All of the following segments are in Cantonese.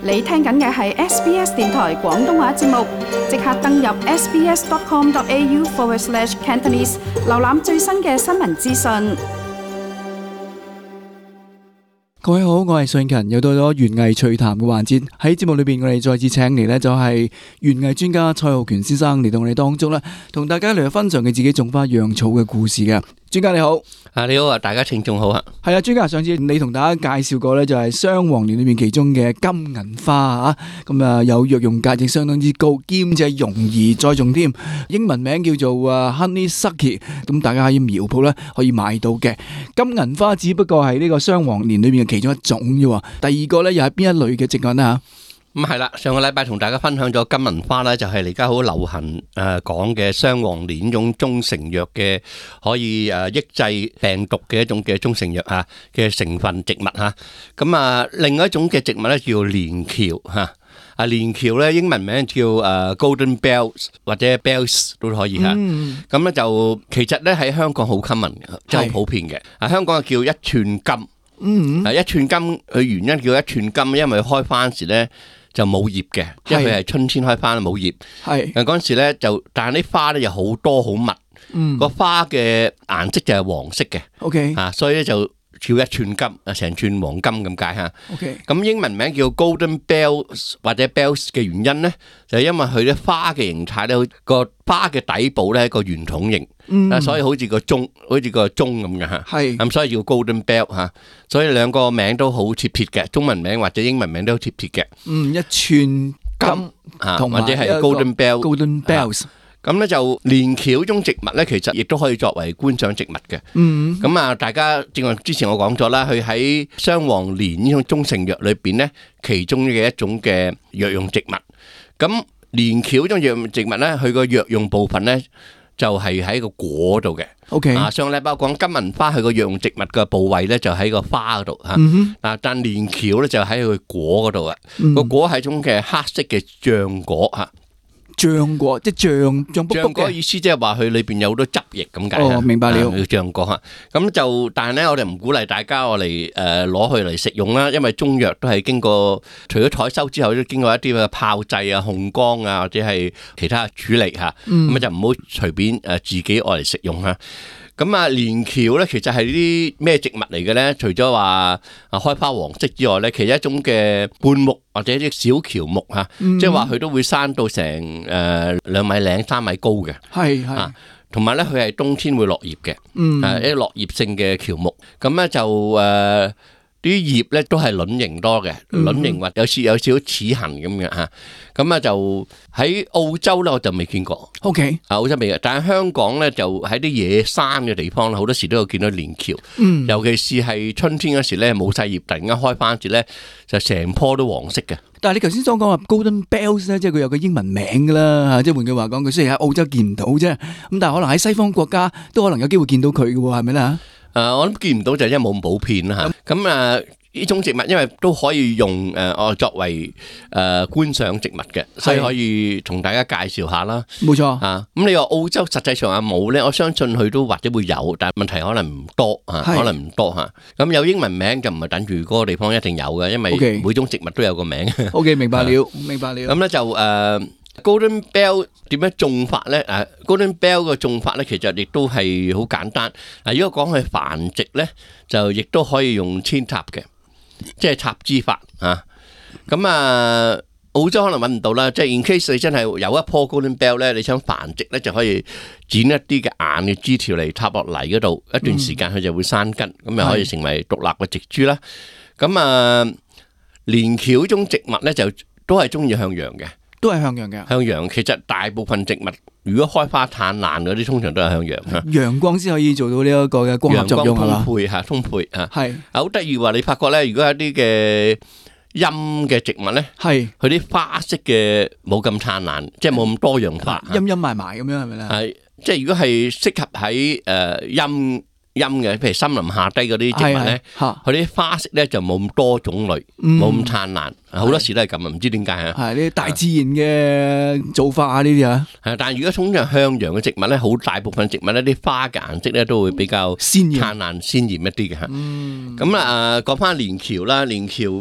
你聽緊嘅係 SBS 電台廣東話節目，即刻登入 sbs.com.au/Cantonese 瀏覽最新嘅新聞資訊。 各位好，我係信勤，又到咗園藝趣談嘅環節。喺節目裏邊，我哋再次請嚟呢就係園藝專家蔡浩權先生嚟到我哋當中啦，同大家嚟分享佢自己種花養草嘅故事嘅。專家你好， 你好啊，大家聽眾好啊。 係啊，專家上次你同大家介紹過呢，就係雙黃連裏面其中嘅金銀花啊，咁啊有藥用價值相當之高，兼且容易栽種添。英文名叫做honeysuckle， 咁大家喺苗圃咧可以買到嘅。金銀花只不過係呢個雙黃連裏面嘅其中一種啫。第二個咧又係邊一類嘅植物呢？ 咁係啦，上個禮拜同大家分享咗金銀花咧，就係而家好流行講嘅雙黃連呢種中成藥嘅，可以抑制病毒嘅一種嘅中成藥吓嘅成分植物吓。咁另外一種嘅植物咧叫連翹吓。連翹咧英文名叫Golden Bells 或者 Bells 都可以吓。咁咧就其實咧喺香港好 common， 即係好普遍嘅。香港叫一寸金。一寸金佢原因叫一寸金，因為開花時咧就冇葉嘅，因為佢係春天開花冇葉。係嗰陣時咧就，但係啲花咧又好多好密，個花嘅顏色就係黃色嘅。OK，所以咧就叫一寸金，成寸黃金咁解吓。OK，咁英文名叫 Golden Bells 或者 Bells 嘅原因咧，就係因為佢啲花嘅形態咧，個花嘅底部咧係一個圓筒形。所以好似個鐘咁嘅吓，咁所以叫 Golden Bell 吓，所以兩個名都好貼切嘅，中文名或者英文名都好貼切嘅。一寸金同或者係 Golden Bell。Golden Bells。咁咧就連翹種植物咧，其實亦都可以作為觀賞植物嘅。咁大家正話之前我講咗啦，佢喺雙黃連呢種中成藥裏邊咧，其中嘅一種嘅藥用植物。咁連翹種藥用植物咧，佢個藥用部分咧，就係喺個果度嘅。OK，上個禮拜講金銀花，佢個藥用植物嘅部位咧就喺個花嗰度吓。但連翹咧就喺佢果嗰度啊。個果係種嘅黑色嘅漿果吓。漿果即係漿卜卜嘅。漿果意思即係話佢裏邊有好多汁液咁解。哦，明白了。叫漿果吓。咁就但係咧，我哋唔鼓勵大家我嚟攞去嚟食用啦，因為中藥都係經過除咗採收之後，都經過一啲嘅炮製啊、烘乾啊或者係其他處理吓。咁就唔好隨便自己愛嚟食用吓。咁連翹咧，其實係啲咩植物嚟嘅咧？除咗話開花黃色之外咧，其實一種嘅灌木或者啲小喬木吓，即係話佢都會生到成2米零3米高嘅。係同埋咧，佢係冬天會落葉嘅。一啲落葉性嘅喬木。咁咧就啲葉咧都係卵形多嘅，卵形或有少少齒痕咁嘅吓。咁就喺澳洲咧我就未見過。OK，澳洲未嘅，但係香港咧就喺啲野山嘅地方好多時都有見到連翹。尤其是係春天嗰時咧冇晒葉，突然間開翻時咧就成棵都黃色嘅。但係你頭先所講話 Golden Bells 咧，即係佢有個英文名噶啦，即係換句話講，佢雖然喺澳洲見唔到啫，咁但係可能喺西方國家都可能有機會見到佢嘅喎，係咪咧？我諗見唔到就因為冇咁普遍啦吓。咁呢種植物因為都可以用作為觀賞植物嘅，所以可以同大家介紹下啦。冇錯咁你話澳洲實際上冇咧，我相信佢都或者會有，但係問題可能唔多可能唔多吓。咁有英文名就唔係等住嗰個地方一定有嘅，因為每種植物都有個名。OK， 明白了，明白了。咁咧就Golden Bell 點樣種法咧？Golden Bell 嘅種法咧，其實亦都係好簡單。如果講係繁殖咧，就亦都可以用扦插嘅，即係插枝法啊。咁澳洲可能揾唔到啦。即係 in case 你真係有一棵 Golden Bell 咧，你想繁殖咧，就可以剪一啲嘅硬嘅枝條嚟插落泥嗰度，一段時間佢就會生根，咁又可以成為獨立嘅植株啦。咁連翹種植物咧，就都係中意向陽嘅。都係向陽嘅，向陽。其實大部分植物如果開花燦爛嗰啲，通常都係向陽。陽光先可以做到呢一個嘅光合作用，係嘛？充沛吓，係好得意話你發覺咧，如果有啲嘅陰嘅植物咧，係佢啲花色嘅冇咁燦爛，即係冇咁多樣化，陰陰埋埋咁樣係咪咧？係即係如果係適合喺陰嘅，譬如森林下低嗰啲植物咧，佢啲花色咧就冇咁多種類，冇咁燦爛，好多時都係咁啊，唔知點解啊？係呢啲大自然嘅做法啊，呢啲啊。係，但係如果通常向陽嘅植物咧，好大部分植物咧，啲花嘅顏色咧都會比較燦爛鮮豔一啲嘅嚇。咁講翻連翹啦，連翹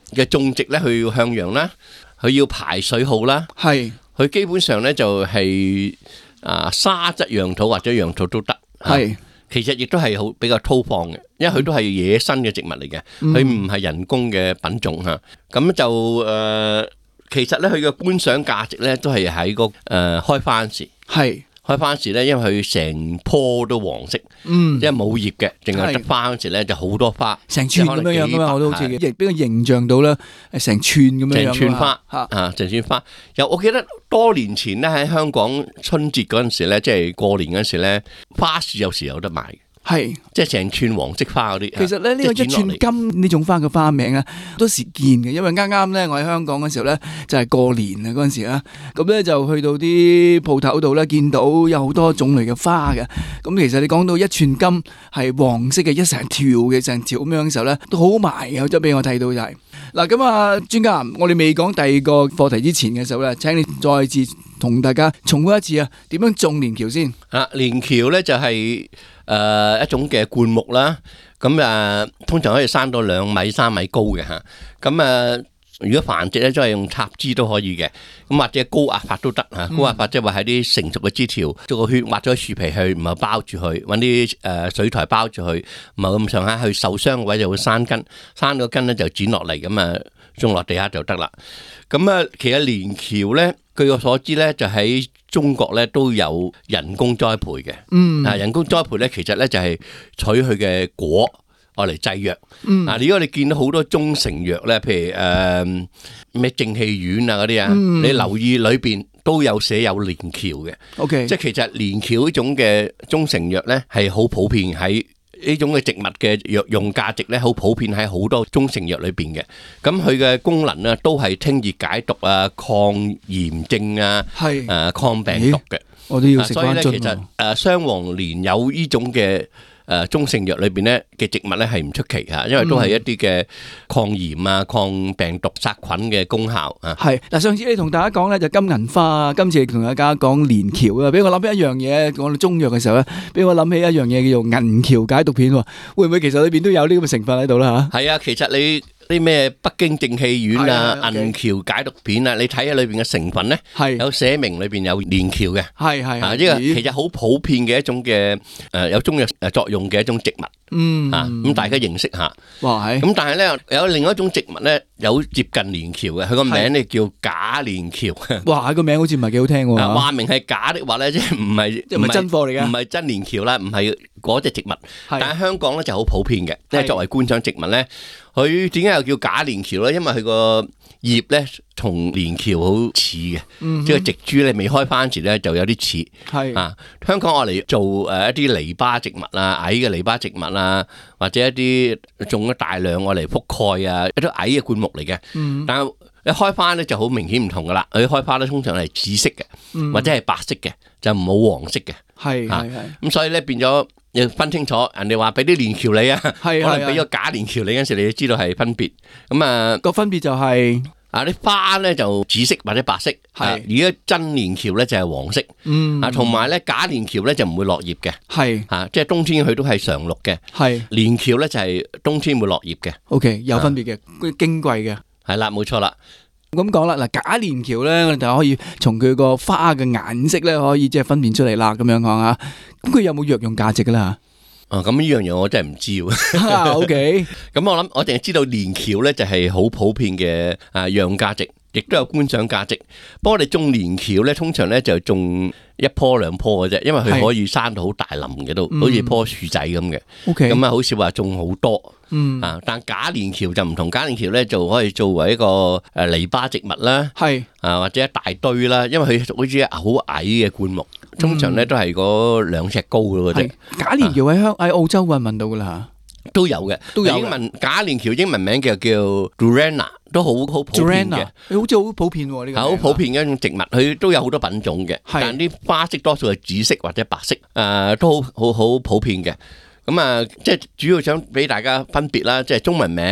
嘅種植咧，佢要向陽啦，佢要排水好啦， 係佢基本上咧就係沙質楊土或者楊土都得。 係其實亦都係好比較粗放嘅，因為佢都係野生嘅植物嚟嘅，佢唔係人工嘅品種嚇。咁就其實咧佢嘅觀賞價值咧都係喺個開花時。 係開花時咧，因為佢成棵都黃色，因為冇葉嘅，淨係得花嗰時咧就好多花， 成串咁樣樣噶嘛，我都好似亦俾佢形象到啦，成串咁樣樣。 成串花成串花。又我記得多年前咧喺香港春節嗰陣時咧，即係過年嗰陣時咧，花市有時有得賣。係，即係成串黃色花嗰啲。其實咧呢個一寸金呢種花嘅花名啊，好多時見嘅，因為啱啱咧我喺香港嗰時候咧就係過年啊嗰陣時啦，咁咧就去到啲鋪頭度咧見到有好多種類嘅花嘅。咁其實你講到一寸金係黃色嘅一成條嘅成條咁樣嘅時候咧，都好賣嘅，即係俾我睇到就係。嗱咁啊，專家，我哋未講第二個課題之前嘅時候咧，請你再次同大家重複一次啊，點樣種連橋先？連橋咧就係一種嘅灌木啦，咁通常可以生到2米3米高嘅嚇，咁如果繁殖咧，都係用插枝都可以嘅，咁或者高壓發都得嚇。高壓發即係話喺啲成熟嘅枝條，做個圈挖咗樹皮去，唔係包住佢，揾啲水苔包住佢，唔係咁上下去受傷嘅位就會生根，生咗根咧就剪落嚟，咁種落地下就得啦。咁其實連橋咧，據我所知咧，就喺中國咧都有人工栽培嘅。人工栽培咧，其實咧就係取佢嘅果愛嚟製藥。如果你見到好多中成藥咧，譬如咩正氣丸啊嗰啲啊，你留意裏邊都有寫有連橋嘅。OK， 即係其實連橋呢種嘅中成藥咧係好普遍喺。呢種嘅植物嘅藥用價值咧，好普遍喺好多中成藥裏邊嘅。咁佢嘅功能咧，都係清熱解毒啊、抗炎症啊、抗病毒嘅。我都要食翻樽。所以咧，其實雙黃連有呢種嘅中成藥裏邊咧嘅植物咧係唔出奇嚇，因為都係一啲嘅抗炎啊、抗病毒、殺菌嘅功效啊。係嗱，上次你同大家講咧就金銀花啊，今次同大家講連橋啊，俾我諗起一樣嘢，講到中藥嘅時候咧，俾我諗起一樣嘢叫做銀橋解毒片喎，會唔會其實裏邊都有呢咁嘅成分喺度啦嚇？係啊，其實你啲咩北京正氣丸啊、銀橋解毒片啊，你睇下裏邊嘅成分咧，有寫明裏邊有連橋嘅。係呢個其實好普遍嘅一種嘅有中藥作用嘅一種植物。咁大家認識下。哇，咁但係咧有另外一種植物咧有接近連橋嘅，佢個名咧叫假連橋。哇，個名好似唔係幾好聽喎。話明係假的話咧，即係唔係真貨嚟嘅，唔係真連橋啦，唔係嗰隻植物。但係香港咧就好普遍嘅，即係作為觀賞植物咧。佢點解又叫假連橋咧？因為佢個葉咧同連橋好似嘅，即係植株咧未開花時咧就有啲似。係香港我嚟做一啲籬笆植物啊，矮嘅籬笆植物啊，或者一啲種咗大量我嚟覆蓋啊，一啲矮嘅灌木嚟嘅。但係一開花咧就好明顯唔同噶啦，佢開花咧通常係紫色嘅，或者係白色嘅，就冇黃色嘅。係咁所以咧變咗。要分清楚，人哋話俾啲連橋你啊，可能俾咗假連橋你嗰時，你就知道係分別。咁個分別就係啲花咧就紫色或者白色，如果真連橋咧就係黃色。同埋咧假連橋咧就唔會落葉嘅，即係冬天佢都係常綠嘅。連橋咧就係冬天會落葉嘅。OK， 有分別嘅，矜貴嘅。係啦，冇錯啦。咁講啦，嗱假連橋咧，我哋就可以從佢個花嘅顏色咧，可以即係分辨出嚟啦。咁樣講啊，咁佢有冇藥用價值噶啦？咁呢樣嘢我真係唔知喎。OK，咁我諗我淨係知道連橋咧就係好普遍嘅藥用價值，亦都有觀賞價值。不過我哋種連橋咧，通常咧就種1棵2棵嘅啫，因為佢可以生到好大林嘅，都好似棵樹仔咁嘅。OK，咁好似話種好多。但假連橋就唔同，假連橋咧就可以作為一個籬笆植物啦，或者一大堆啦，因為佢好似好矮嘅灌木，通常咧都係嗰2尺高嘅啫。假連橋喺澳洲搵到噶啦吓，都有嘅，都有。英文假連橋英文名叫 Durana， 都好普遍嘅，好似好普遍呢個。好普遍嘅一種植物，佢都有好多品種嘅，但啲花色多數係紫色或者白色，都好普遍嘅。咁即係主要想俾大家分別啦，即係中文名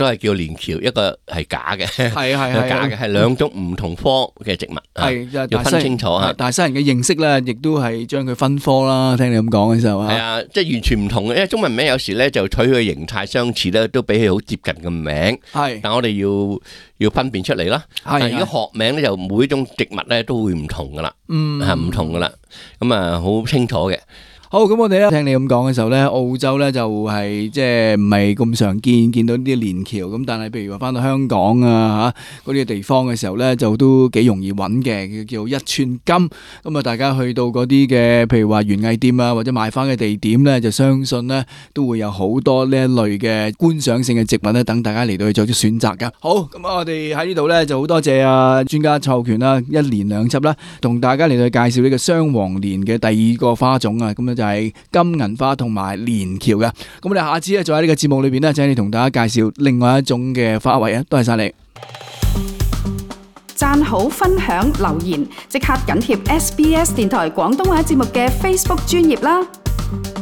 都係叫連翹，一個係假嘅， 係假嘅，係兩種唔同科嘅植物，要分清楚啊。 大西人嘅認識咧，亦都係將佢分科啦。聽你咁講嘅時候啊， 係啊，即係完全唔同嘅，因為中文名有時咧就取佢嘅形態相似咧，都比起好接近嘅名。係，但我哋要分辨出嚟啦。係，如果學名咧就每一種植物咧都會唔同噶啦，係唔同噶啦，咁啊好清楚嘅。 好，咁我哋咧聽你咁講嘅時候咧，澳洲咧就係即係唔係咁常見到呢啲連翹，咁但係譬如話翻到香港啊嚇嗰啲地方嘅時候咧，就都幾容易揾嘅，叫一寸金。咁啊，大家去到嗰啲嘅譬如話園藝店啊，或者賣花嘅地點咧，就相信咧都會有好多呢一類嘅觀賞性嘅植物咧，等大家嚟到去作出選擇噶。好，咁我哋喺呢度咧就好多謝啊專家蔡浩權啦，一連兩輯啦，同大家嚟到介紹呢個雙黃連嘅第二個花種啊，咁咧就係金銀花同埋連翹嘅。咁我哋下次咧再喺呢個節目裏邊咧，請你同大家介紹另外一種嘅花卉啊。多謝晒你， 讚好、分享、留言，即刻緊貼SBS 電台廣東話節目嘅 Facebook 專頁啦。